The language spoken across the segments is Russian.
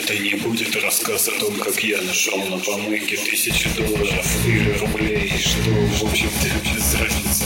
Это не будет рассказ о том, как я нашел на помойке $1000 или рублей, что, в общем-то, без разницы.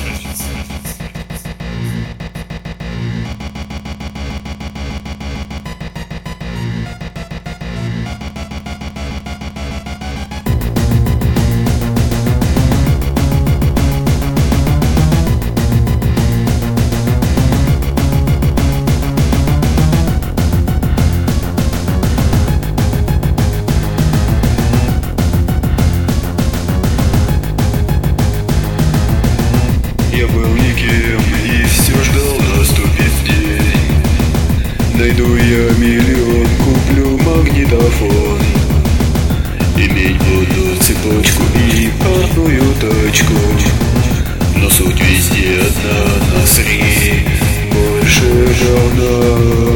Я был никем и все ждал, наступит день. Найду я миллион, куплю магнитофон. Иметь буду цепочку и парную тачку. Но суть везде одна, насри больше равна.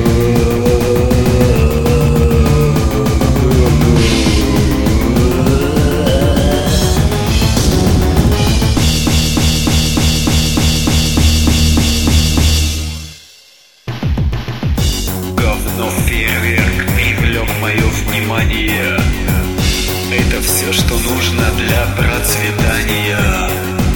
Говно фейерверк привлек мое внимание. Это все, что нужно для процветания.